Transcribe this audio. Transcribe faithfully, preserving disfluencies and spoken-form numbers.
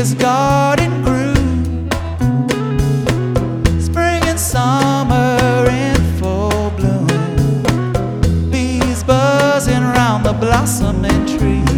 this garden grew. Spring and summer in full bloom, bees buzzing round the blossoming tree.